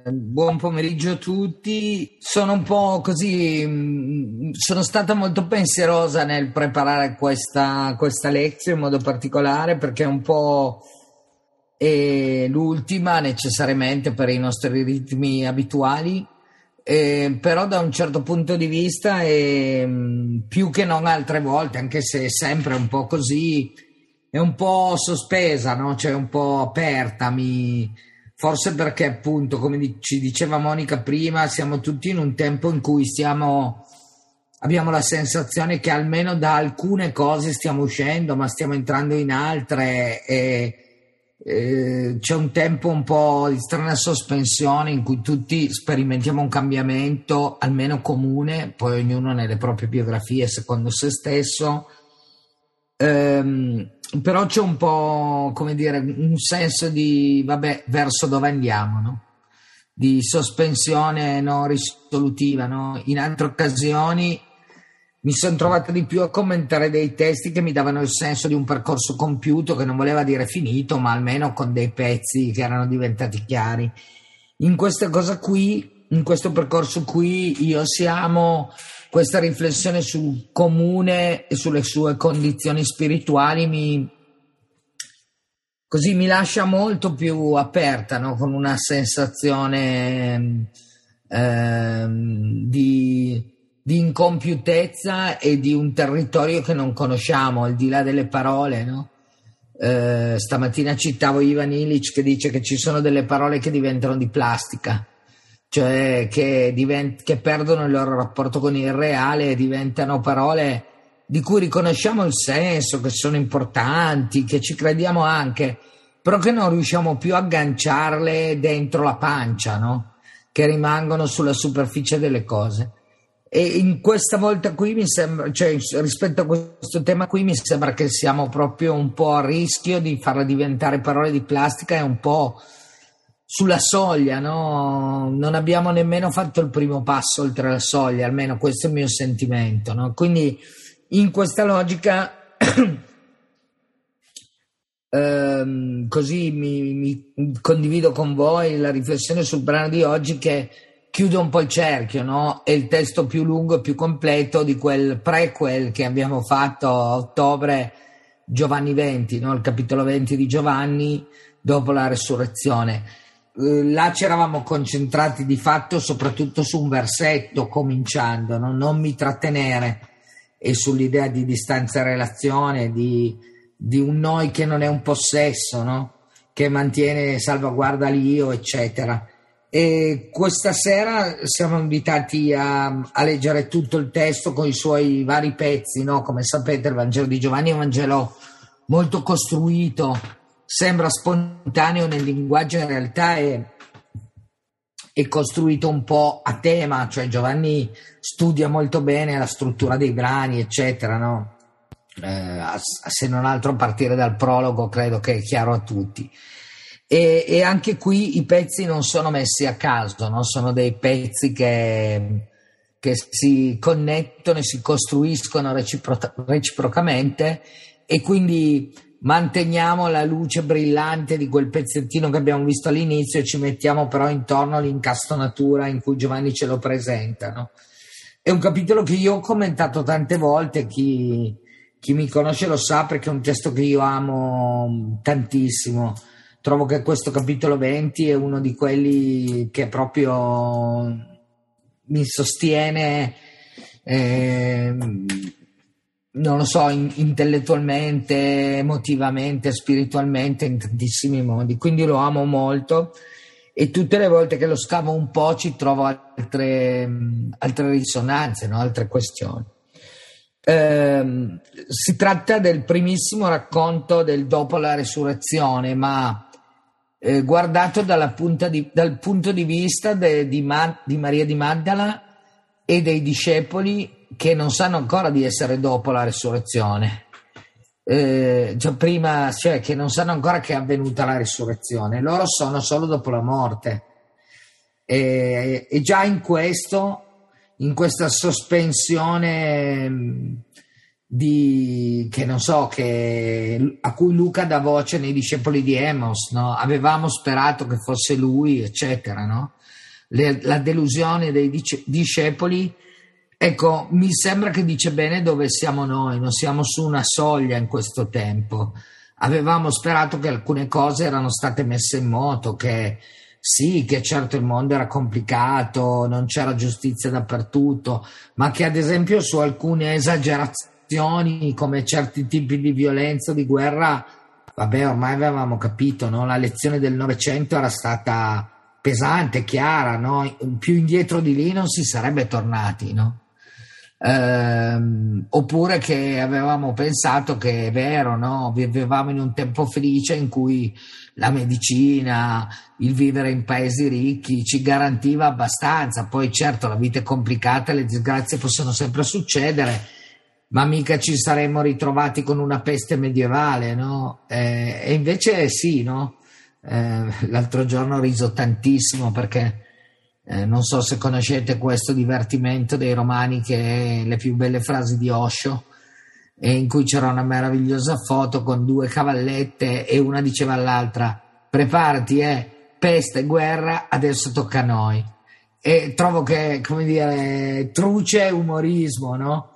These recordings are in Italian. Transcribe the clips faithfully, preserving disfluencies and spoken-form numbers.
buon pomeriggio a tutti. Sono un po' così, mh, sono stata molto pensierosa nel preparare questa, questa lezione in modo particolare perché è un po' è l'ultima necessariamente per i nostri ritmi abituali, eh, però da un certo punto di vista è mh, più che non altre volte, anche se è sempre un po' così, è un po' sospesa, no? Cioè un po' aperta, mi... forse perché appunto, come di- ci diceva Monica prima, siamo tutti in un tempo in cui stiamo, abbiamo la sensazione che almeno da alcune cose stiamo uscendo, ma stiamo entrando in altre e, e c'è un tempo un po' di strana sospensione in cui tutti sperimentiamo un cambiamento almeno comune, poi ognuno nelle proprie biografie secondo se stesso. Ehm, però c'è un po', come dire, un senso di, vabbè, verso dove andiamo, no? Di sospensione non risolutiva, no? In altre occasioni mi sono trovata di più a commentare dei testi che mi davano il senso di un percorso compiuto, che non voleva dire finito, ma almeno con dei pezzi che erano diventati chiari. In questa cosa qui, in questo percorso qui, io siamo questa riflessione sul comune e sulle sue condizioni spirituali mi, così mi lascia molto più aperta, no? Con una sensazione ehm, di, di incompiutezza e di un territorio che non conosciamo, al di là delle parole, no? Eh, stamattina citavo Ivan Illich che dice che ci sono delle parole che diventano di plastica, cioè che, divent- che perdono il loro rapporto con il reale e diventano parole di cui riconosciamo il senso, che sono importanti, che ci crediamo anche, però che non riusciamo più a agganciarle dentro la pancia, no? Che rimangono sulla superficie delle cose. E in questa volta qui mi sembra, cioè rispetto a questo tema qui mi sembra che siamo proprio un po' a rischio di farle diventare parole di plastica e un po' sulla soglia, no? Non abbiamo nemmeno fatto il primo passo oltre la soglia, almeno questo è il mio sentimento, no? Quindi in questa logica ehm, così mi, mi condivido con voi la riflessione sul brano di oggi che chiude un po' il cerchio, no? È il testo più lungo e più completo di quel prequel che abbiamo fatto a ottobre, Giovanni venti, no? Il capitolo venti di Giovanni dopo la resurrezione. Là ci eravamo concentrati di fatto soprattutto su un versetto cominciando, no? Non mi trattenere, e sull'idea di distanza relazione, di, di un noi che non è un possesso, no? Che mantiene, salvaguarda l'io, eccetera. E questa sera siamo invitati a, a leggere tutto il testo con i suoi vari pezzi, no? Come sapete il Vangelo di Giovanni è un Vangelo molto costruito, sembra spontaneo nel linguaggio, in realtà è, è costruito un po' a tema, cioè Giovanni studia molto bene la struttura dei brani, eccetera, no? Eh, se non altro a partire dal prologo credo che è chiaro a tutti. E, e anche qui i pezzi non sono messi a caso, no? Sono dei pezzi che, che si connettono e si costruiscono recipro- reciprocamente, e quindi manteniamo la luce brillante di quel pezzettino che abbiamo visto all'inizio e ci mettiamo però intorno l'incastonatura in cui Giovanni ce lo presenta, no? È un capitolo che io ho commentato tante volte, chi, chi mi conosce lo sa, perché è un testo che io amo tantissimo. Trovo che questo capitolo venti è uno di quelli che proprio mi sostiene, eh, non lo so, in, intellettualmente, emotivamente, spiritualmente, in tantissimi modi. Quindi lo amo molto e tutte le volte che lo scavo un po' ci trovo altre, altre risonanze, no? Altre questioni. Eh, si tratta del primissimo racconto del dopo la resurrezione, ma Eh, guardato dalla punta di, dal punto di vista de, di, Ma, di Maria di Maddala e dei discepoli che non sanno ancora di essere dopo la resurrezione, eh, cioè prima, cioè che non sanno ancora che è avvenuta la resurrezione, loro sono solo dopo la morte, e, e già in questo, in questa sospensione di che non so, che, a cui Luca dà voce nei discepoli di Emos, no? Avevamo sperato che fosse lui, eccetera, no? Le, la delusione dei dice, discepoli, ecco, mi sembra che dice bene dove siamo noi, non siamo su una soglia in questo tempo. Avevamo sperato che alcune cose erano state messe in moto, che sì, che certo il mondo era complicato, non c'era giustizia dappertutto, ma che ad esempio su alcune esagerazioni come certi tipi di violenza, di guerra, vabbè, ormai avevamo capito, no? La lezione del Novecento era stata pesante, chiara, no? Più indietro di lì non si sarebbe tornati, no? Ehm, oppure che avevamo pensato che è vero, no? Vivevamo in un tempo felice in cui la medicina, il vivere in paesi ricchi ci garantiva abbastanza. Poi certo la vita è complicata, le disgrazie possono sempre succedere, ma mica ci saremmo ritrovati con una peste medievale, no? Eh, e invece sì, no? Eh, l'altro giorno ho riso tantissimo perché eh, non so se conoscete questo divertimento dei romani che è le più belle frasi di Osho, e in cui c'era una meravigliosa foto con due cavallette e una diceva all'altra: preparati, eh, peste, guerra, adesso tocca a noi. E trovo che, come dire, truce umorismo, no?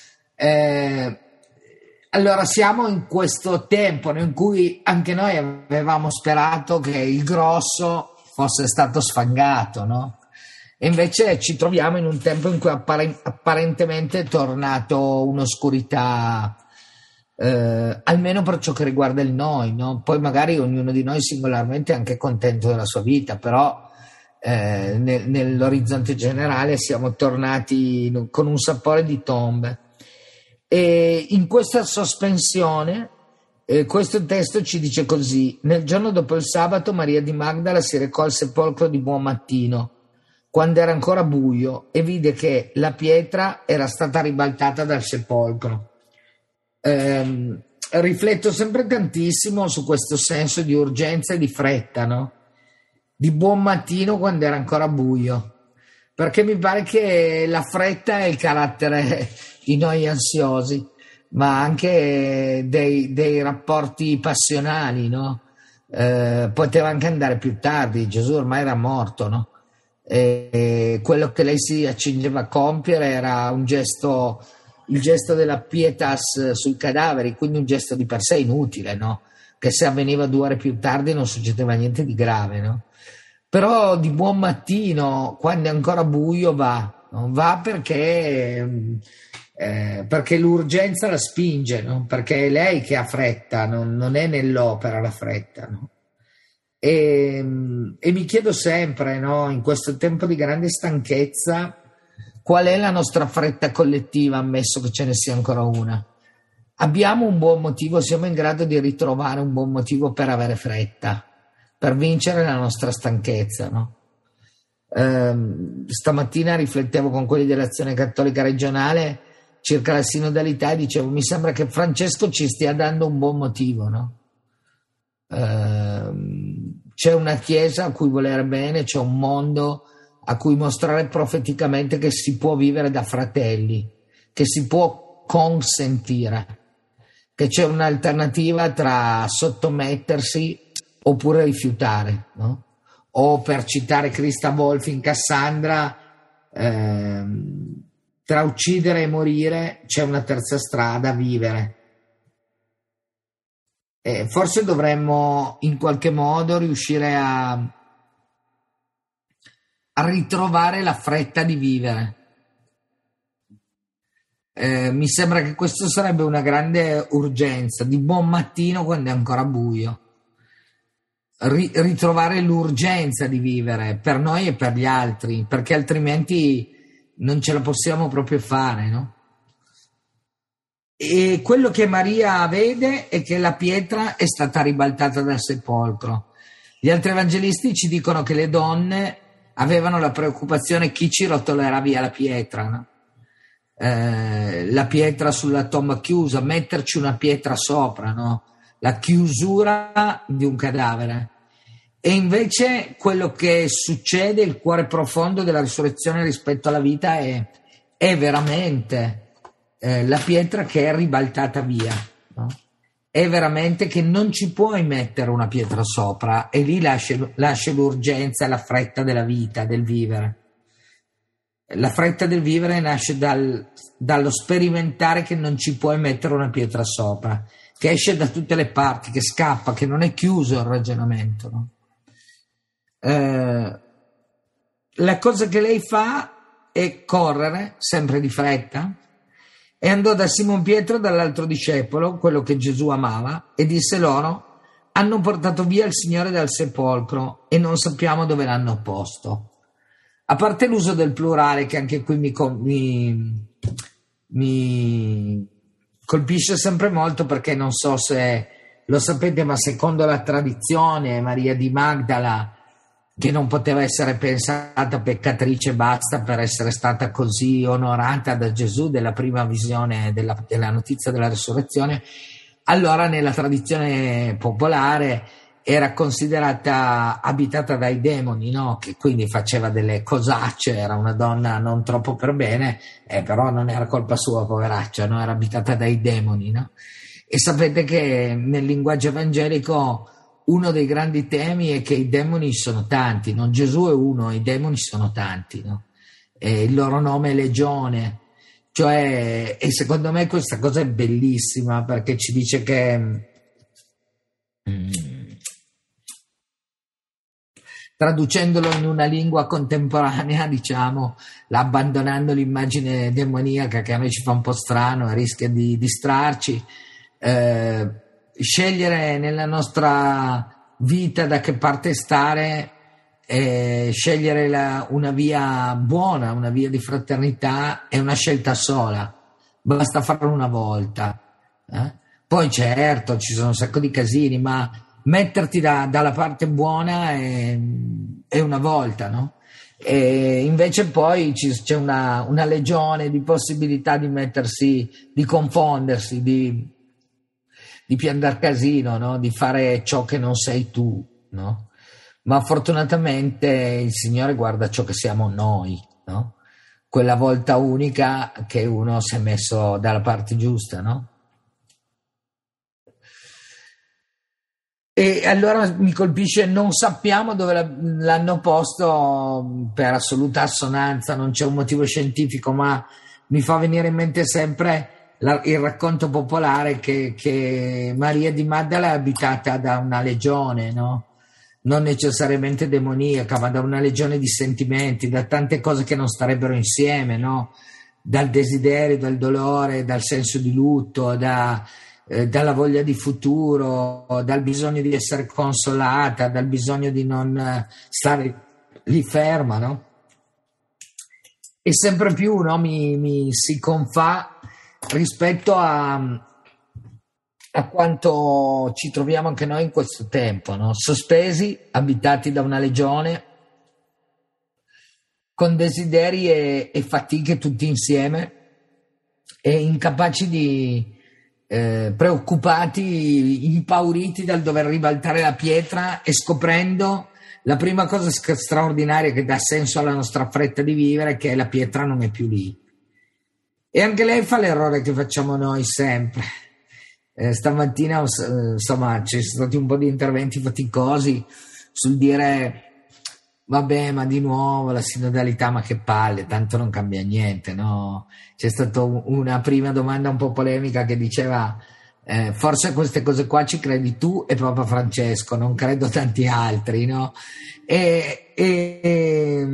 Eh, allora siamo in questo tempo in cui anche noi avevamo sperato che il grosso fosse stato sfangato, no? E invece ci troviamo in un tempo in cui appare- apparentemente è tornato un'oscurità, eh, almeno per ciò che riguarda il noi, no? Poi magari ognuno di noi singolarmente è anche contento della sua vita, però eh, nel- nell'orizzonte generale siamo tornati con un sapore di tombe. E in questa sospensione, eh, questo testo ci dice così: nel giorno dopo il sabato Maria di Magdala si recò al sepolcro di buon mattino, quando era ancora buio, e vide che la pietra era stata ribaltata dal sepolcro. Eh, rifletto sempre tantissimo su questo senso di urgenza e di fretta, no? Di buon mattino quando era ancora buio, perché mi pare che la fretta è il carattere di noi ansiosi, ma anche dei, dei rapporti passionali, no? Eh, poteva anche andare più tardi, Gesù ormai era morto, no? E, e quello che lei si accingeva a compiere era un gesto, il gesto della pietas sui cadaveri, quindi un gesto di per sé inutile, no? Che se avveniva due ore più tardi non succedeva niente di grave, no? Però di buon mattino, quando è ancora buio, va, no? Va perché, eh, perché l'urgenza la spinge, no? Perché è lei che ha fretta, non, non è nell'opera la fretta, no? E, e mi chiedo sempre, no, in questo tempo di grande stanchezza, qual è la nostra fretta collettiva, ammesso che ce ne sia ancora una. Abbiamo un buon motivo, siamo in grado di ritrovare un buon motivo per avere fretta, per vincere la nostra stanchezza, no? Ehm, stamattina riflettevo con quelli dell'Azione Cattolica Regionale circa la sinodalità e dicevo: mi sembra che Francesco ci stia dando un buon motivo, no? Ehm, c'è una chiesa a cui volere bene, c'è un mondo a cui mostrare profeticamente che si può vivere da fratelli, che si può consentire, che c'è un'alternativa tra sottomettersi oppure rifiutare, no? O, per citare Christa Wolf in Cassandra, ehm, tra uccidere e morire c'è una terza strada: vivere. Eh, forse dovremmo in qualche modo riuscire a, a ritrovare la fretta di vivere. Eh, mi sembra che questo sarebbe una grande urgenza, di buon mattino quando è ancora buio. Ri- ritrovare l'urgenza di vivere per noi e per gli altri, perché altrimenti non ce la possiamo proprio fare, no? E quello che Maria vede è che la pietra è stata ribaltata dal sepolcro. Gli altri evangelisti ci dicono che le donne avevano la preoccupazione: chi ci rotolerà via la pietra, no? Eh, la pietra sulla tomba chiusa, metterci una pietra sopra, no? La chiusura di un cadavere. E invece quello che succede, il cuore profondo della risurrezione rispetto alla vita, è, è veramente eh, la pietra che è ribaltata via, no? È veramente che non ci puoi mettere una pietra sopra, e lì lascia, lascia l'urgenza e la fretta della vita, del vivere. La fretta del vivere nasce dal, dallo sperimentare che non ci puoi mettere una pietra sopra, che esce da tutte le parti, che scappa, che non è chiuso il ragionamento, no? Eh, la cosa che lei fa è correre, sempre di fretta, e andò da Simon Pietro, dall'altro discepolo, quello che Gesù amava, e disse loro: hanno portato via il Signore dal sepolcro e non sappiamo dove l'hanno posto. A parte l'uso del plurale, che anche qui mi, mi, mi colpisce sempre molto, perché non so se lo sapete, ma secondo la tradizione Maria di Magdala, che non poteva essere pensata peccatrice basta per essere stata così onorata da Gesù della prima visione della, della notizia della resurrezione, allora nella tradizione popolare era considerata abitata dai demoni, no? Che quindi faceva delle cosacce, era una donna non troppo per bene, eh, però non era colpa sua, poveraccia, no? Era abitata dai demoni, no? E sapete che nel linguaggio evangelico uno dei grandi temi è che i demoni sono tanti, no? Gesù è uno, i demoni sono tanti, no? E il loro nome è Legione, cioè, e secondo me questa cosa è bellissima, perché ci dice che mm, traducendolo in una lingua contemporanea, diciamo, abbandonando l'immagine demoniaca che a noi ci fa un po' strano e rischia di distrarci, eh, scegliere nella nostra vita da che parte stare, eh, scegliere la, una via buona, una via di fraternità, è una scelta sola, basta farlo una volta, eh? Poi certo ci sono un sacco di casini, ma metterti da, dalla parte buona è, è una volta, no? E invece poi ci, c'è una, una legione di possibilità di mettersi, di confondersi, di, di piantare casino, no? Di fare ciò che non sei tu, no? Ma fortunatamente il Signore guarda ciò che siamo noi, no? Quella volta unica che uno si è messo dalla parte giusta, no? E allora mi colpisce, non sappiamo dove l'hanno posto, per assoluta assonanza, non c'è un motivo scientifico, ma mi fa venire in mente sempre la, il racconto popolare che, che Maria di Maddala è abitata da una legione, no? Non necessariamente demoniaca, ma da una legione di sentimenti, da tante cose che non starebbero insieme, no? Dal desiderio, dal dolore, dal senso di lutto, da... Eh, dalla voglia di futuro, dal bisogno di essere consolata, dal bisogno di non eh, stare lì ferma, no? E sempre più, no, mi, mi si confà rispetto a, a quanto ci troviamo anche noi in questo tempo, no? Sospesi, abitati da una legione, con desideri e, e fatiche tutti insieme, e incapaci di Eh, preoccupati, impauriti dal dover ribaltare la pietra, e scoprendo la prima cosa straordinaria che dà senso alla nostra fretta di vivere, che è la pietra non è più lì. E anche lei fa l'errore che facciamo noi sempre. Eh, stamattina insomma ci sono stati un po' di interventi faticosi sul dire: vabbè, ma di nuovo la sinodalità, ma che palle, tanto non cambia niente, no? C'è stata una prima domanda un po' polemica che diceva eh, forse queste cose qua ci credi tu e Papa Francesco, non credo tanti altri, no? E, e, e,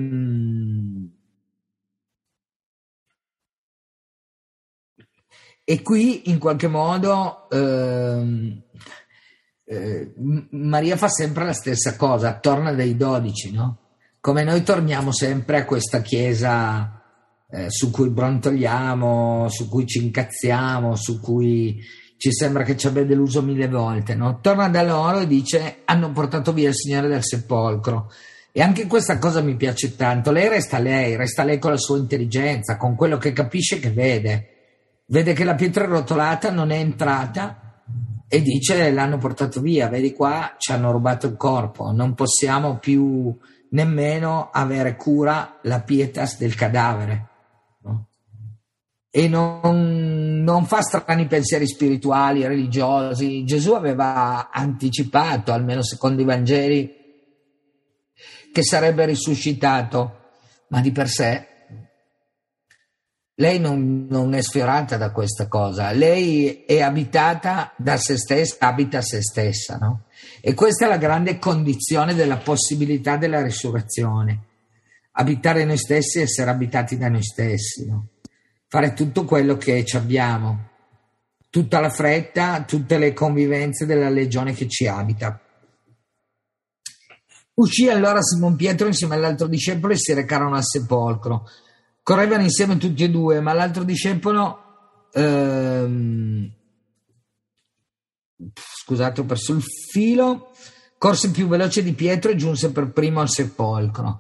e qui in qualche modo ehm, eh, Maria fa sempre la stessa cosa, torna dai dodici, no? Come noi torniamo sempre a questa chiesa eh, su cui brontoliamo, su cui ci incazziamo, su cui ci sembra che ci abbia deluso mille volte, no? Torna da loro e dice: hanno portato via il Signore dal sepolcro. E anche questa cosa mi piace tanto. Lei resta lei, resta lei con la sua intelligenza, con quello che capisce, che vede. Vede che la pietra rotolata non è entrata e dice: l'hanno portato via, vedi qua, ci hanno rubato il corpo, non possiamo più nemmeno avere cura la pietas del cadavere, no? e non, non fa strani pensieri spirituali, religiosi. Gesù aveva anticipato, almeno secondo i Vangeli, che sarebbe risuscitato, ma di per sé lei non, non è sfiorata da questa cosa, lei è abitata da se stessa, abita se stessa, no? E questa è la grande condizione della possibilità della risurrezione, abitare noi stessi e essere abitati da noi stessi, no? Fare tutto quello che ci abbiamo, tutta la fretta, tutte le convivenze della legione che ci abita. Uscì allora Simon Pietro insieme all'altro discepolo e si recarono al sepolcro. Correvano insieme tutti e due, ma l'altro discepolo, ehm, scusate, ho perso il filo, corse più veloce di Pietro e giunse per primo al sepolcro.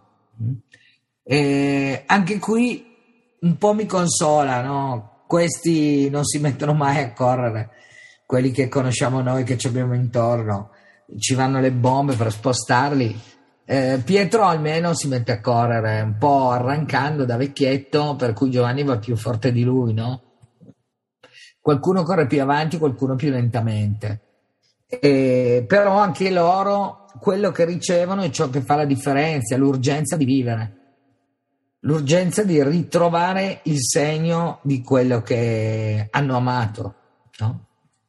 E anche qui un po' mi consola, no? Questi non si mettono mai a correre, quelli che conosciamo noi, che ci abbiamo intorno, ci vanno le bombe per spostarli. Eh, Pietro almeno si mette a correre, un po' arrancando da vecchietto, per cui Giovanni va più forte di lui, no? Qualcuno corre più avanti, qualcuno più lentamente. Eh, però anche loro, quello che ricevono è ciò che fa la differenza, l'urgenza di vivere, l'urgenza di ritrovare il segno di quello che hanno amato, no?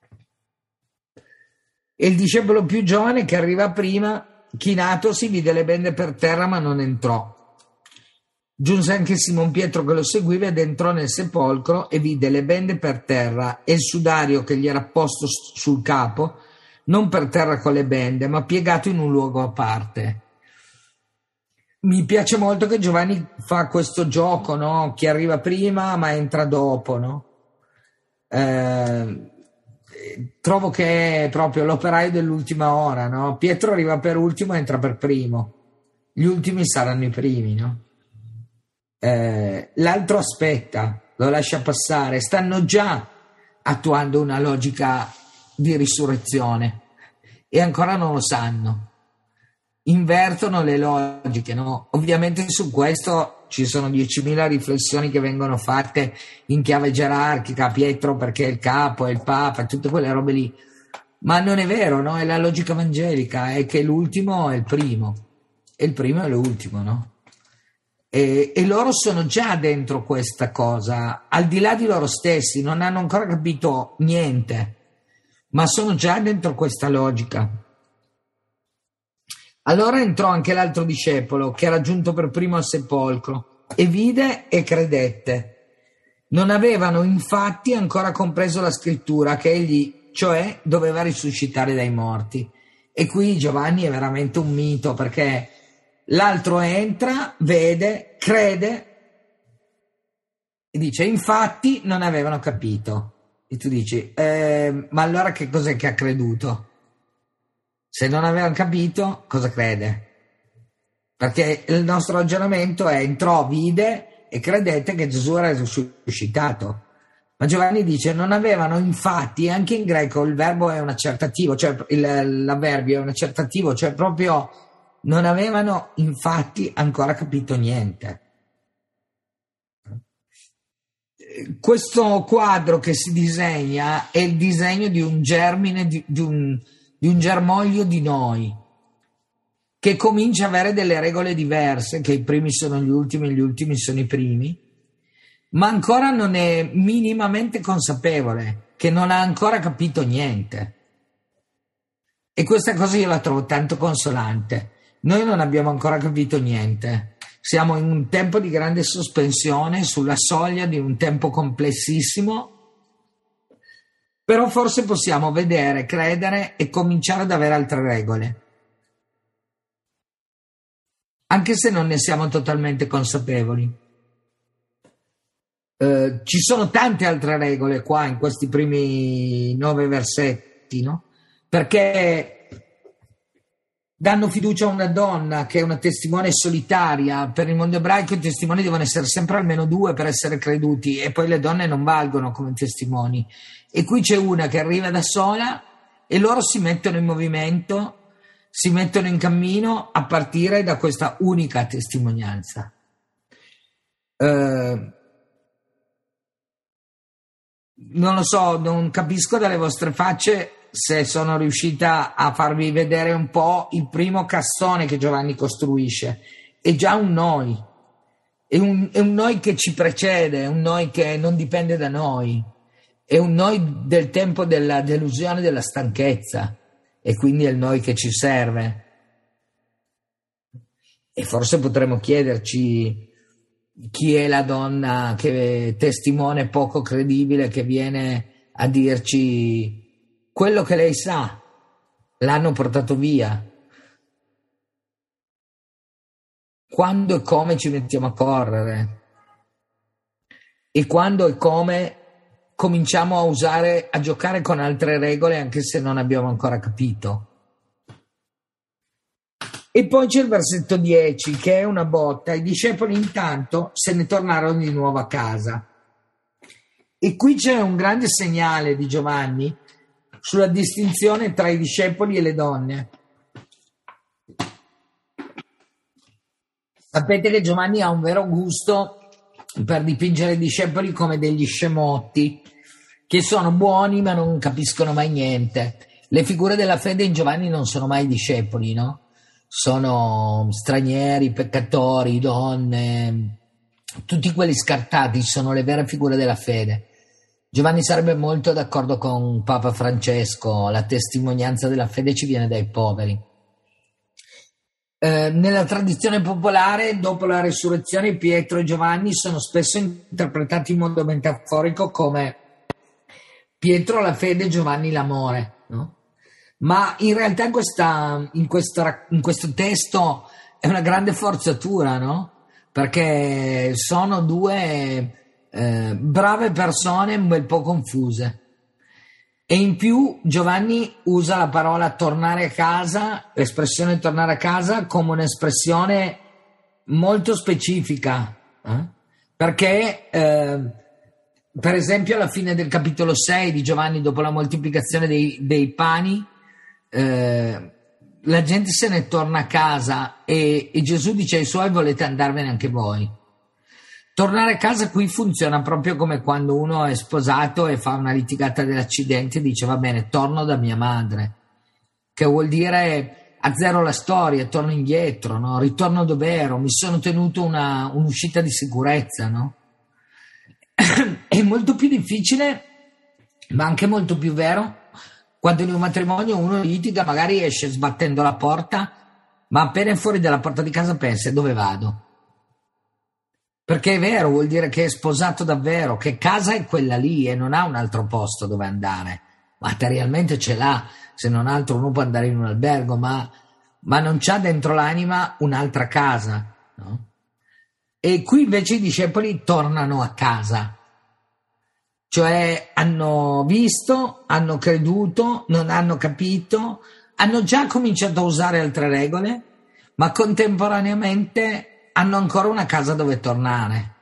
E il discepolo più giovane, che arriva prima, chinatosi, vide le bende per terra ma non entrò. Giunse anche Simon Pietro che lo seguiva ed entrò nel sepolcro e vide le bende per terra e il sudario che gli era posto sul capo, non per terra con le bende, ma piegato in un luogo a parte. Mi piace molto che Giovanni fa questo gioco, no? Chi arriva prima ma entra dopo, no? Eh, trovo che è proprio l'operaio dell'ultima ora, no? Pietro arriva per ultimo e entra per primo, gli ultimi saranno i primi, no? Eh, l'altro aspetta, lo lascia passare, stanno già attuando una logica di risurrezione e ancora non lo sanno, invertono le logiche, no? Ovviamente su questo ci sono diecimila riflessioni che vengono fatte in chiave gerarchica, Pietro perché è il capo, è il papa, tutte quelle robe lì, ma non è vero, no? È la logica evangelica, è che l'ultimo è il primo e il primo è l'ultimo, no? E, e loro sono già dentro questa cosa, al di là di loro stessi, non hanno ancora capito niente, ma sono già dentro questa logica. Allora entrò anche l'altro discepolo, che era giunto per primo al sepolcro, e vide e credette. Non avevano infatti ancora compreso la scrittura, che egli, cioè, doveva risuscitare dai morti. E qui Giovanni è veramente un mito, perché l'altro entra, vede, crede, e dice, infatti non avevano capito. E tu dici, eh, ma allora che cos'è che ha creduto? Se non avevano capito, cosa crede? Perché il nostro ragionamento è entrò, vide e credette che Gesù era risuscitato. Ma Giovanni dice non avevano infatti, anche in greco il verbo è un accertativo, cioè il, l'avverbio è un accertativo, cioè proprio non avevano infatti ancora capito niente. Questo quadro che si disegna è il disegno di un germine, di, di un di un germoglio di noi, che comincia a avere delle regole diverse, che i primi sono gli ultimi e gli ultimi sono i primi, ma ancora non è minimamente consapevole, che non ha ancora capito niente. E questa cosa io la trovo tanto consolante. Noi non abbiamo ancora capito niente, siamo in un tempo di grande sospensione, sulla soglia di un tempo complessissimo, però forse possiamo vedere, credere e cominciare ad avere altre regole, anche se non ne siamo totalmente consapevoli. Eh, ci sono tante altre regole qua in questi primi nove versetti, no? Perché danno fiducia a una donna che è una testimone solitaria. Per il mondo ebraico i testimoni devono essere sempre almeno due per essere creduti, e poi le donne non valgono come testimoni. E qui c'è una che arriva da sola e loro si mettono in movimento, si mettono in cammino a partire da questa unica testimonianza. Eh, non lo so, non capisco dalle vostre facce se sono riuscita a farvi vedere un po' il primo cassone che Giovanni costruisce. È già un noi, è un, è un noi che ci precede, è un noi che non dipende da noi, è un noi del tempo della delusione, della stanchezza, e quindi è il noi che ci serve. E forse potremmo chiederci chi è la donna, che testimone poco credibile, che viene a dirci quello che lei sa, l'hanno portato via. Quando e come ci mettiamo a correre, e quando e come cominciamo a usare, a giocare con altre regole anche se non abbiamo ancora capito. E poi c'è il versetto dieci, che è una botta. I discepoli intanto se ne tornarono di nuovo a casa. E qui c'è un grande segnale di Giovanni sulla distinzione tra i discepoli e le donne. Sapete che Giovanni ha un vero gusto per dipingere i discepoli come degli scemotti, che sono buoni ma non capiscono mai niente. Le figure della fede in Giovanni non sono mai discepoli, no? Sono stranieri, peccatori, donne, tutti quelli scartati sono le vere figure della fede. Giovanni sarebbe molto d'accordo con Papa Francesco, la testimonianza della fede ci viene dai poveri. Eh, nella tradizione popolare, dopo la resurrezione, Pietro e Giovanni sono spesso interpretati in modo metaforico come Pietro la fede, Giovanni l'amore, no? Ma in realtà in, questa, in, questo, in questo testo è una grande forzatura, no? Perché sono due eh, brave persone un bel po' confuse. E in più Giovanni usa la parola tornare a casa, l'espressione tornare a casa, come un'espressione molto specifica, eh? Perché eh, per esempio alla fine del capitolo sei di Giovanni, dopo la moltiplicazione dei, dei pani, eh, la gente se ne torna a casa e, e Gesù dice ai suoi: volete andarvene anche voi? Tornare a casa qui funziona proprio come quando uno è sposato e fa una litigata dell'accidente e dice: va bene, torno da mia madre, che vuol dire azzero la storia, torno indietro, no? Ritorno dove ero, mi sono tenuto una, un'uscita di sicurezza, no? È molto più difficile, ma anche molto più vero, quando in un matrimonio uno litiga, magari esce sbattendo la porta, ma appena è fuori dalla porta di casa pensa: dove vado? Perché è vero, vuol dire che è sposato davvero, che casa è quella lì e non ha un altro posto dove andare. Materialmente ce l'ha, se non altro uno può andare in un albergo, ma, ma non c'ha dentro l'anima un'altra casa, no? E qui invece i discepoli tornano a casa, cioè hanno visto, hanno creduto, non hanno capito, hanno già cominciato a usare altre regole, ma contemporaneamente hanno ancora una casa dove tornare.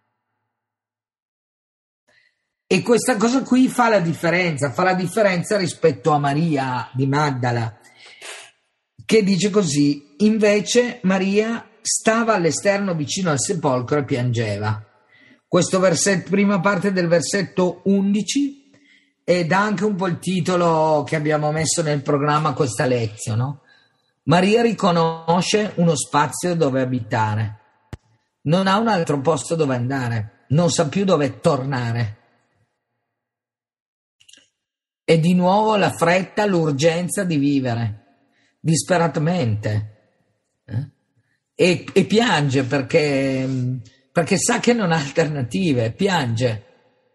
E questa cosa qui fa la differenza, fa la differenza rispetto a Maria di Magdala, che dice così: invece Maria stava all'esterno vicino al sepolcro e piangeva. Questo versetto, prima parte del versetto undici, ed anche un po' il titolo che abbiamo messo nel programma questa lezione, no? Maria riconosce uno spazio dove abitare, non ha un altro posto dove andare, non sa più dove tornare. E di nuovo la fretta, l'urgenza di vivere, disperatamente. Eh? E, e piange perché, perché sa che non ha alternative, piange.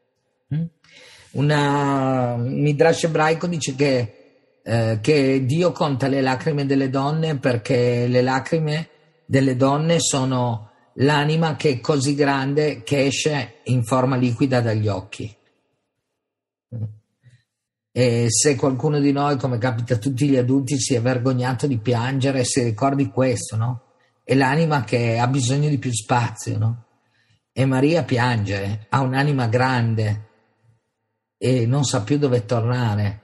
Una, un midrash ebraico dice che Eh, che Dio conta le lacrime delle donne perché le lacrime delle donne sono l'anima che è così grande che esce in forma liquida dagli occhi. E se qualcuno di noi, come capita a tutti gli adulti, si è vergognato di piangere, si ricordi questo, no? È l'anima che ha bisogno di più spazio, no? E Maria piange, ha un'anima grande e non sa più dove tornare.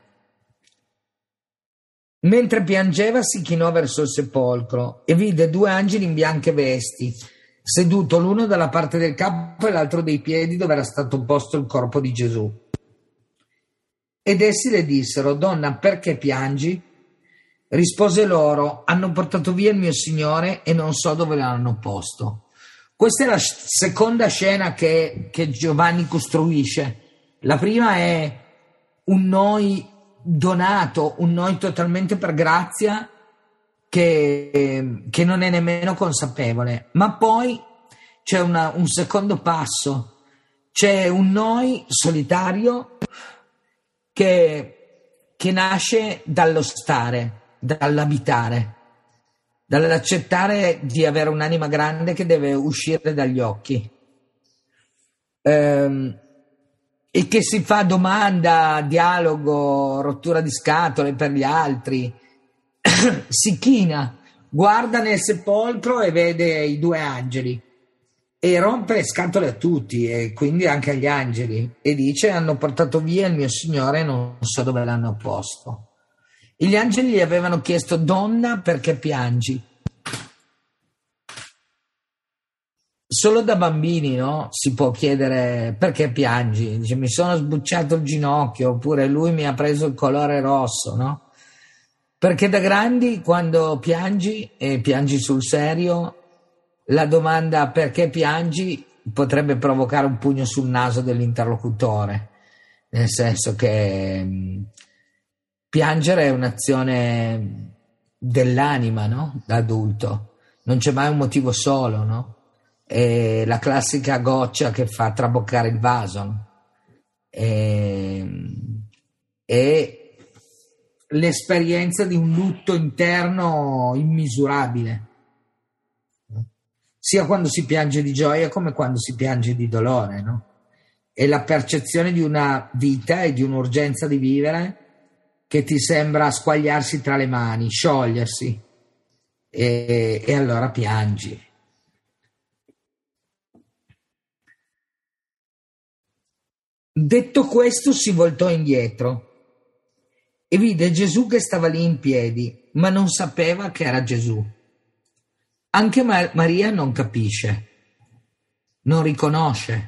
Mentre piangeva si chinò verso il sepolcro e vide due angeli in bianche vesti, seduto l'uno dalla parte del capo e l'altro dei piedi dove era stato posto il corpo di Gesù. Ed essi le dissero: Donna, perché piangi? Rispose loro: hanno portato via il mio Signore e non so dove l'hanno posto. Questa è la seconda scena che, che Giovanni costruisce. La prima è un noi donato, un noi totalmente per grazia, che, che non è nemmeno consapevole. Ma poi c'è una, un secondo passo, c'è un noi solitario che, che nasce dallo stare, dall'abitare, dall'accettare di avere un'anima grande che deve uscire dagli occhi, ehm, e che si fa domanda, dialogo, rottura di scatole per gli altri, si china, guarda nel sepolcro e vede i due angeli e rompe le scatole a tutti, e quindi anche agli angeli, e dice: hanno portato via il mio Signore e non so dove l'hanno posto. E gli angeli gli avevano chiesto: donna, perché piangi? Solo da bambini, no? Si può chiedere: perché piangi? Dice: mi sono sbucciato il ginocchio, oppure lui mi ha preso il colore rosso, no? Perché da grandi, quando piangi e piangi sul serio, la domanda perché piangi potrebbe provocare un pugno sul naso dell'interlocutore, nel senso che mh, piangere è un'azione dell'anima, no? Da adulto. Non c'è mai un motivo solo, no? È la classica goccia che fa traboccare il vaso, no? E, e l'esperienza di un lutto interno immisurabile, sia quando si piange di gioia come quando si piange di dolore, no? E la percezione di una vita e di un'urgenza di vivere che ti sembra squagliarsi tra le mani, sciogliersi, e, e allora piangi. Detto questo, si voltò indietro e vide Gesù che stava lì in piedi, ma non sapeva che era Gesù. Anche Maria non capisce, non riconosce.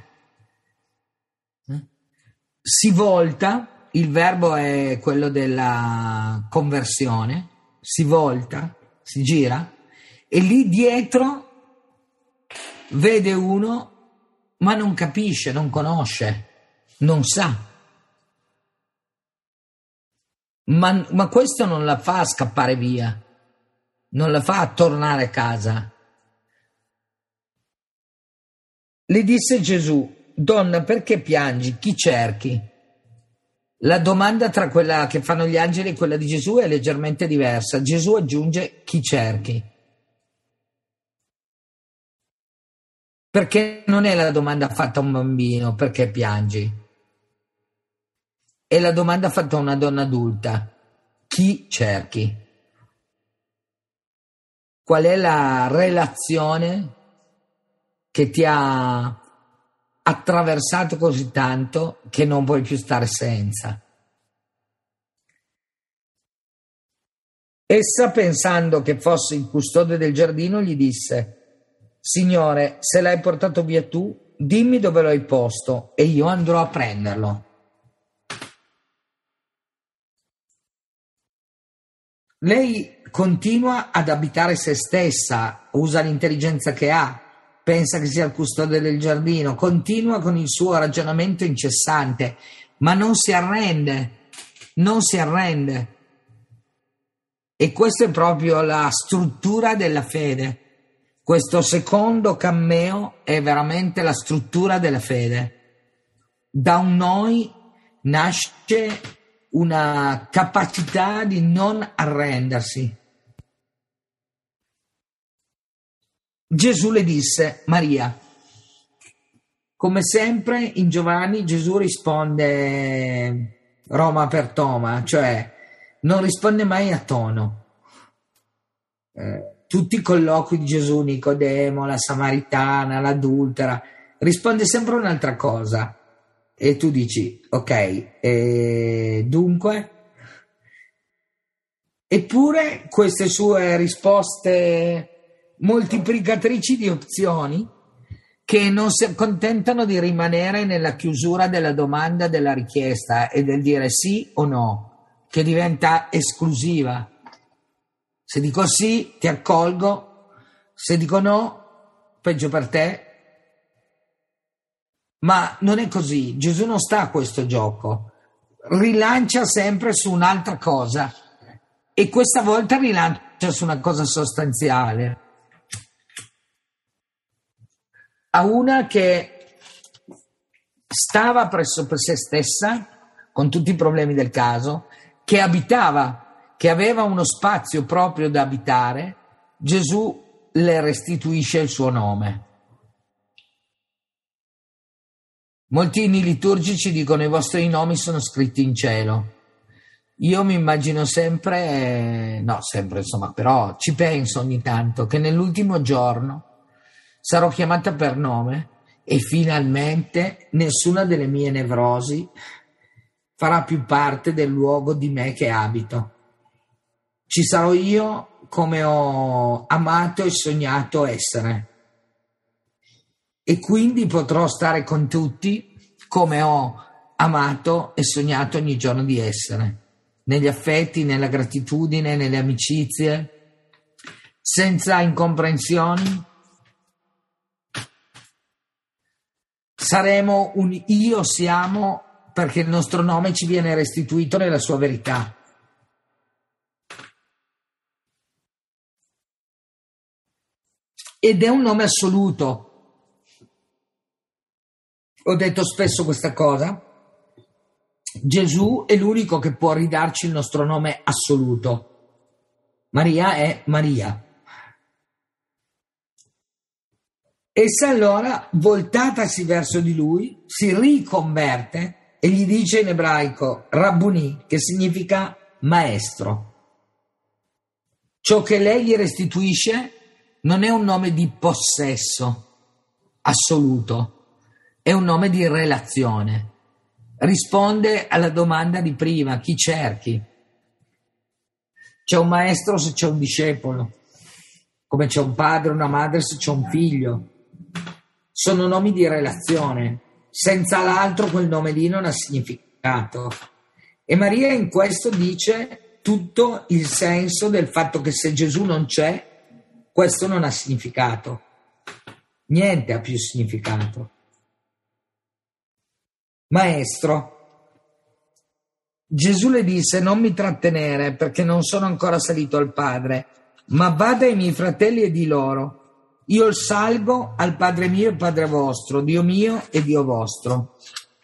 Si volta, il verbo è quello della conversione, si volta, si gira, e lì dietro vede uno, ma non capisce, non conosce, non sa. Ma, ma questo non la fa scappare via, non la fa tornare a casa. Le disse Gesù: donna, perché piangi? Chi cerchi? La domanda tra quella che fanno gli angeli e quella di Gesù è leggermente diversa. Gesù aggiunge: chi cerchi? Perché non è la domanda fatta a un bambino: perché piangi? È la domanda fatta a una donna adulta: chi cerchi? Qual è la relazione che ti ha attraversato così tanto che non puoi più stare senza? Essa, pensando che fosse il custode del giardino, gli disse: Signore, se l'hai portato via tu, dimmi dove lo hai posto e io andrò a prenderlo. Lei continua ad abitare se stessa, usa l'intelligenza che ha, pensa che sia il custode del giardino, continua con il suo ragionamento incessante, ma non si arrende, non si arrende. E questa è proprio la struttura della fede. Questo secondo cammeo è veramente la struttura della fede. Da un noi nasce una capacità di non arrendersi. Gesù le disse: Maria. Come sempre in Giovanni Gesù risponde Roma per Toma, cioè non risponde mai a tono. Eh, tutti i colloqui di Gesù, Nicodemo, la Samaritana, l'adultera, risponde sempre un'altra cosa. E tu dici: ok, e dunque? Eppure queste sue risposte moltiplicatrici di opzioni che non si accontentano di rimanere nella chiusura della domanda, della richiesta e del dire sì o no, che diventa esclusiva. Se dico sì, ti accolgo, se dico no, peggio per te. Ma non è così, Gesù non sta a questo gioco, rilancia sempre su un'altra cosa e questa volta rilancia su una cosa sostanziale. A una che stava presso per se stessa, con tutti i problemi del caso, che abitava, che aveva uno spazio proprio da abitare, Gesù le restituisce il suo nome. Molti inni liturgici dicono i vostri nomi sono scritti in cielo. Io mi immagino sempre, no sempre insomma, però ci penso ogni tanto che nell'ultimo giorno sarò chiamata per nome e finalmente nessuna delle mie nevrosi farà più parte del luogo di me che abito. Ci sarò io come ho amato e sognato essere. E quindi potrò stare con tutti come ho amato e sognato ogni giorno di essere, negli affetti, nella gratitudine, nelle amicizie, senza incomprensioni. Saremo un io siamo perché il nostro nome ci viene restituito nella sua verità. Ed è un nome assoluto. Ho detto spesso questa cosa. Gesù è l'unico che può ridarci il nostro nome assoluto. Maria è Maria. Essa allora, voltatasi verso di lui, si riconverte e gli dice in ebraico Rabbuni, che significa maestro. Ciò che lei gli restituisce non è un nome di possesso assoluto, è un nome di relazione. Risponde alla domanda di prima, chi cerchi? C'è un maestro se c'è un discepolo, come c'è un padre o una madre se c'è un figlio. Sono nomi di relazione, senza l'altro quel nome lì non ha significato. E Maria in questo dice tutto il senso del fatto che se Gesù non c'è, questo non ha significato. Niente ha più significato. Maestro, Gesù le disse: non mi trattenere perché non sono ancora salito al Padre, ma vada ai miei fratelli e di loro: io salgo al Padre mio e Padre vostro, Dio mio e Dio vostro.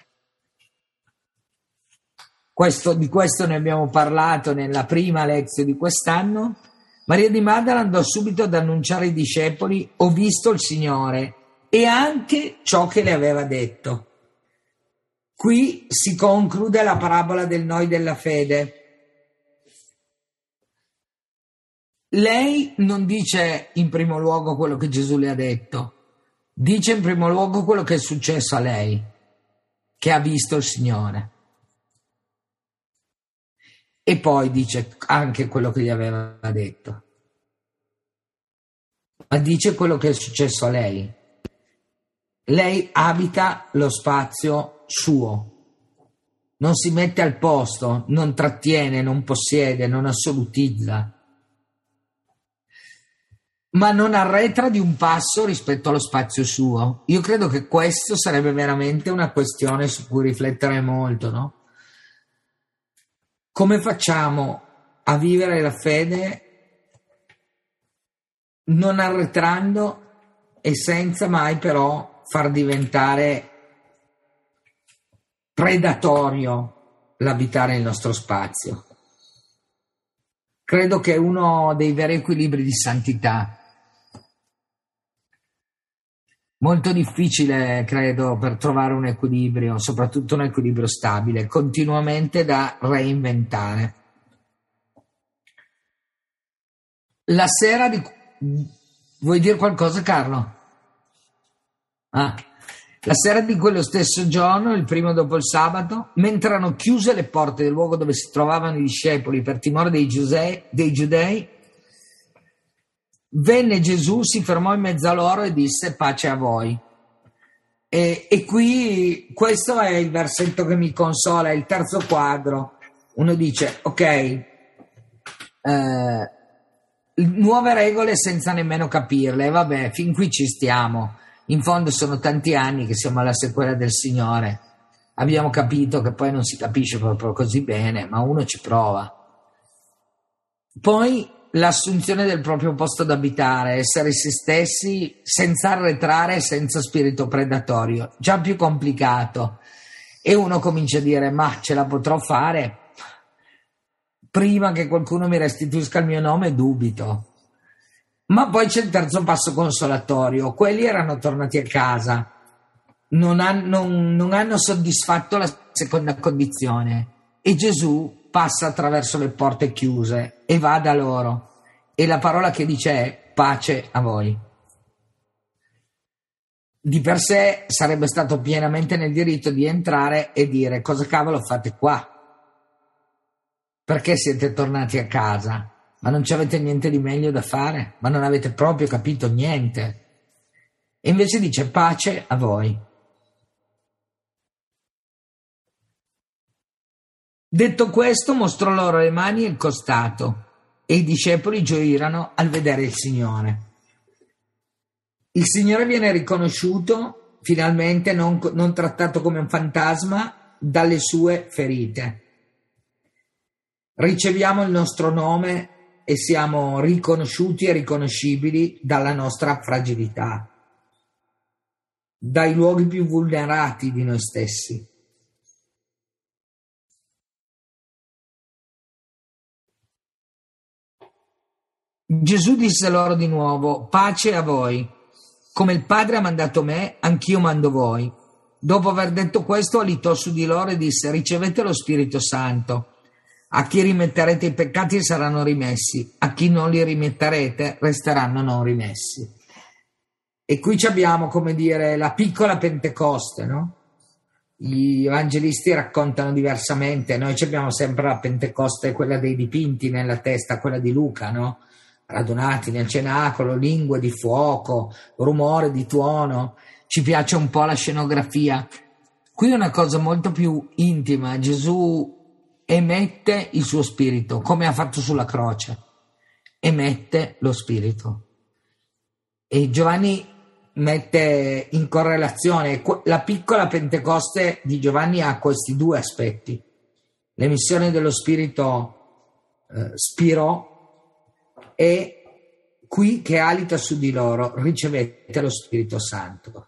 Questo, di questo ne abbiamo parlato nella prima lezione di quest'anno. Maria di Maddala andò subito ad annunciare ai discepoli: ho visto il Signore, e anche ciò che le aveva detto. Qui si conclude la parabola del noi della fede. Lei non dice in primo luogo quello che Gesù le ha detto, dice in primo luogo quello che è successo a lei, che ha visto il Signore. E poi dice anche quello che gli aveva detto. Ma dice quello che è successo a lei. Lei abita lo spazio suo. Non si mette al posto, non trattiene, non possiede, non assolutizza. Ma non arretra di un passo rispetto allo spazio suo. Io credo che questo sarebbe veramente una questione su cui riflettere molto, no? Come facciamo a vivere la fede non arretrando e senza mai però far diventare predatorio l'abitare il nostro spazio? Credo che è uno dei veri equilibri di santità. Molto difficile, credo, per trovare un equilibrio, soprattutto un equilibrio stabile, continuamente da reinventare. La sera di... Vuoi dire qualcosa, Carlo? Ah. La sera di quello stesso giorno, il primo dopo il sabato, mentre erano chiuse le porte del luogo dove si trovavano i discepoli per timore dei, Giusei, dei giudei, venne Gesù, si fermò in mezzo a loro e disse: pace a voi. E, e qui questo è il versetto che mi consola, è il terzo quadro. Uno dice, ok, eh, nuove regole senza nemmeno capirle, vabbè, fin qui ci stiamo. In fondo sono tanti anni che siamo alla sequela del Signore. Abbiamo capito che poi non si capisce proprio così bene, ma uno ci prova. Poi l'assunzione del proprio posto d'abitare, essere se stessi senza arretrare, senza spirito predatorio, già più complicato. E uno comincia a dire, ma ce la potrò fare? Prima che qualcuno mi restituisca il mio nome, dubito. Ma poi c'è il terzo passo consolatorio. Quelli erano tornati a casa, non, han, non, non hanno soddisfatto la seconda condizione. E Gesù passa attraverso le porte chiuse e va da loro. E la parola che dice è pace a voi. Di per sé sarebbe stato pienamente nel diritto di entrare e dire, cosa cavolo fate qua? Perché siete tornati a casa? Ma non ci avete niente di meglio da fare? Ma non avete proprio capito niente? E invece dice pace a voi. Detto questo, mostrò loro le mani e il costato, e i discepoli gioirono al vedere il Signore. Il Signore viene riconosciuto, finalmente, non, non trattato come un fantasma, dalle sue ferite. Riceviamo il nostro nome e siamo riconosciuti e riconoscibili dalla nostra fragilità, dai luoghi più vulnerati di noi stessi. Gesù disse loro di nuovo, pace a voi, come il Padre ha mandato me, anch'io mando voi. Dopo aver detto questo, alitò su di loro e disse, ricevete lo Spirito Santo. A chi rimetterete i peccati saranno rimessi, a chi non li rimetterete resteranno non rimessi. E qui abbiamo, come dire, la piccola Pentecoste, no? Gli evangelisti raccontano diversamente, noi abbiamo sempre la Pentecoste, quella dei dipinti nella testa, quella di Luca, no? Radunati nel cenacolo, lingue di fuoco, rumore di tuono, ci piace un po' la scenografia. Qui è una cosa molto più intima, Gesù emette il suo spirito, come ha fatto sulla croce, emette lo spirito. E Giovanni mette in correlazione, la piccola Pentecoste di Giovanni ha questi due aspetti, l'emissione dello spirito eh, spirò, e qui che alita su di loro, ricevete lo Spirito Santo.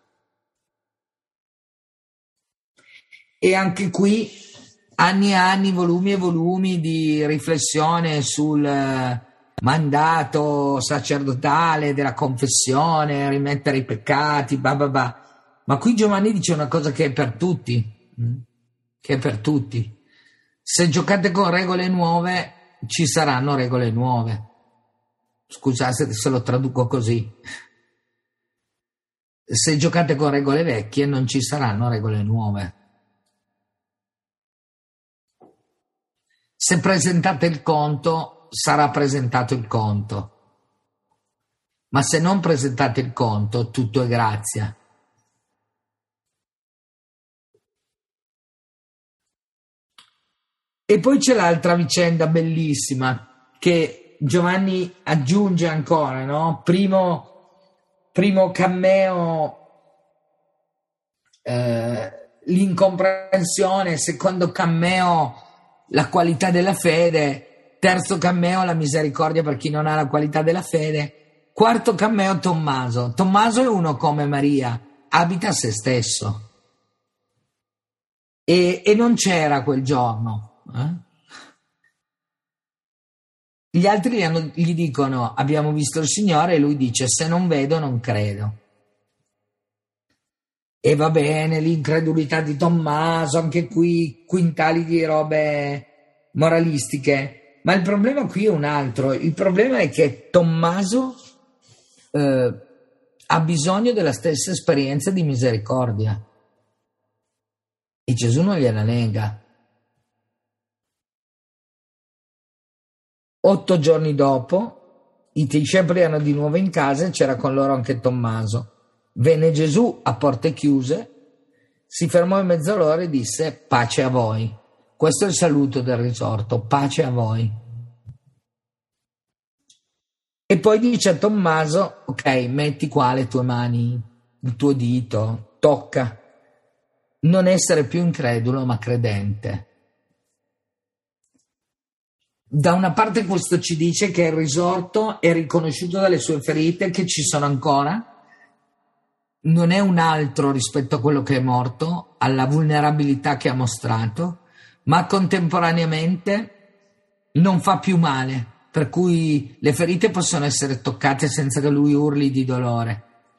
E anche qui anni e anni, volumi e volumi di riflessione sul mandato sacerdotale della confessione, rimettere i peccati, bah bah bah. Ma qui Giovanni dice una cosa che è per tutti, che è per tutti. Se giocate con regole nuove, ci saranno regole nuove. Scusate se lo traduco così. Se giocate con regole vecchie, non ci saranno regole nuove. Se presentate il conto, sarà presentato il conto. Ma se non presentate il conto, tutto è grazia. E poi c'è l'altra vicenda bellissima che Giovanni aggiunge ancora, no? Primo, primo cammeo, eh, l'incomprensione, secondo cammeo, la qualità della fede, terzo cammeo, la misericordia per chi non ha la qualità della fede, quarto cammeo, Tommaso. Tommaso è uno come Maria, abita a se stesso. E, e non c'era quel giorno. Eh? Gli altri gli, hanno, gli dicono abbiamo visto il Signore e lui dice se non vedo non credo. E va bene, l'incredulità di Tommaso, anche qui quintali di robe moralistiche, ma il problema qui è un altro, il problema è che Tommaso eh, ha bisogno della stessa esperienza di misericordia e Gesù non gliela nega. Otto giorni dopo, i discepoli erano di nuovo in casa e c'era con loro anche Tommaso. Venne Gesù a porte chiuse si fermò in mezzo a loro e disse: pace a voi. Questo è il saluto del risorto: pace a voi. E poi dice a Tommaso: ok, metti qua le tue mani, il tuo dito, tocca. Non essere più incredulo ma credente. Da una parte questo ci dice che il risorto è riconosciuto dalle sue ferite, che ci sono ancora, non è un altro rispetto a quello che è morto, alla vulnerabilità che ha mostrato, ma contemporaneamente non fa più male, per cui le ferite possono essere toccate senza che lui urli di dolore.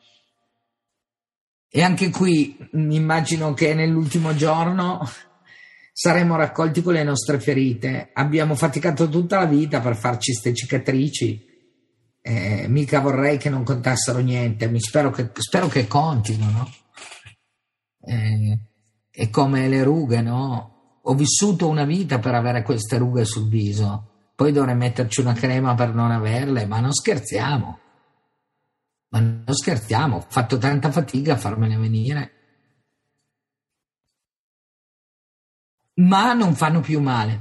E anche qui immagino che nell'ultimo giorno saremo raccolti con le nostre ferite. Abbiamo faticato tutta la vita per farci ste cicatrici. Eh, mica vorrei che non contassero niente. Mi spero che, spero che contino, no? Eh, è come le rughe, no? Ho vissuto una vita per avere queste rughe sul viso. Poi dovrei metterci una crema per non averle, ma non scherziamo. Ma non scherziamo, ho fatto tanta fatica a farmene venire. Ma non fanno più male.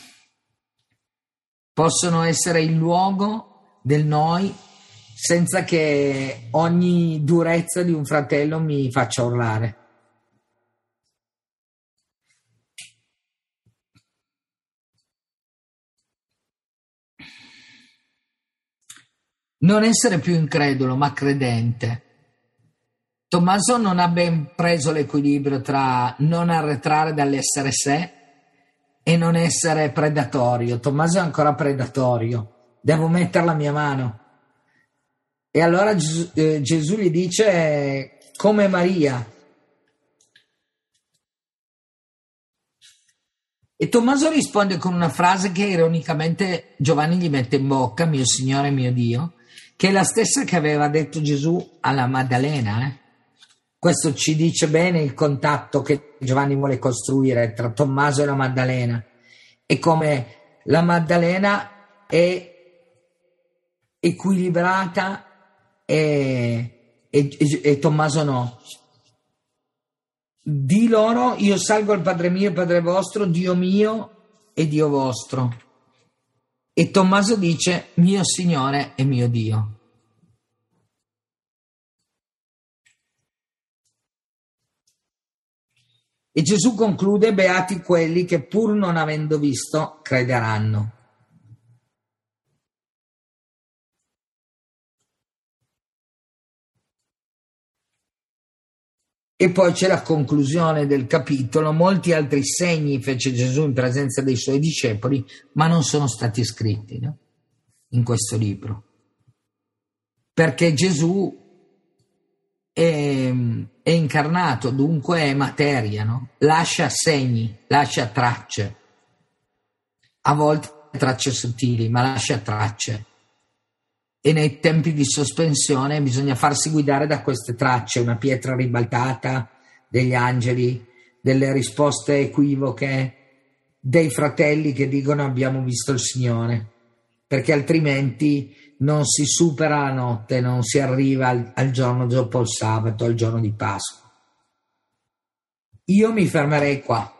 Possono essere il luogo del noi senza che ogni durezza di un fratello mi faccia urlare. Non essere più incredulo ma credente. Tommaso non ha ben preso l'equilibrio tra non arretrare dall'essere sé e non essere predatorio. Tommaso è ancora predatorio. Devo mettere la mia mano. E allora Gesù, eh, Gesù gli dice: come Maria. E Tommaso risponde con una frase che ironicamente Giovanni gli mette in bocca: mio Signore, mio Dio, che è la stessa che aveva detto Gesù alla Maddalena. Eh? Questo ci dice bene il contatto che Giovanni vuole costruire tra Tommaso e la Maddalena, e come la Maddalena è equilibrata e, e, e Tommaso no. Di loro: io salgo al Padre mio e Padre vostro, Dio mio e Dio vostro. E Tommaso dice: mio Signore e mio Dio. E Gesù conclude: beati quelli che pur non avendo visto crederanno. E poi c'è la conclusione del capitolo: molti altri segni fece Gesù in presenza dei suoi discepoli, ma non sono stati scritti, no? In questo libro. Perché Gesù è, è incarnato, dunque è materia, no? Lascia segni, lascia tracce. A volte tracce sottili, ma lascia tracce. E nei tempi di sospensione bisogna farsi guidare da queste tracce: una pietra ribaltata, degli angeli, delle risposte equivoche, dei fratelli che dicono abbiamo visto il Signore, perché altrimenti non si supera la notte, non si arriva al, al giorno dopo il sabato, al giorno di Pasqua. Io mi fermerei qua.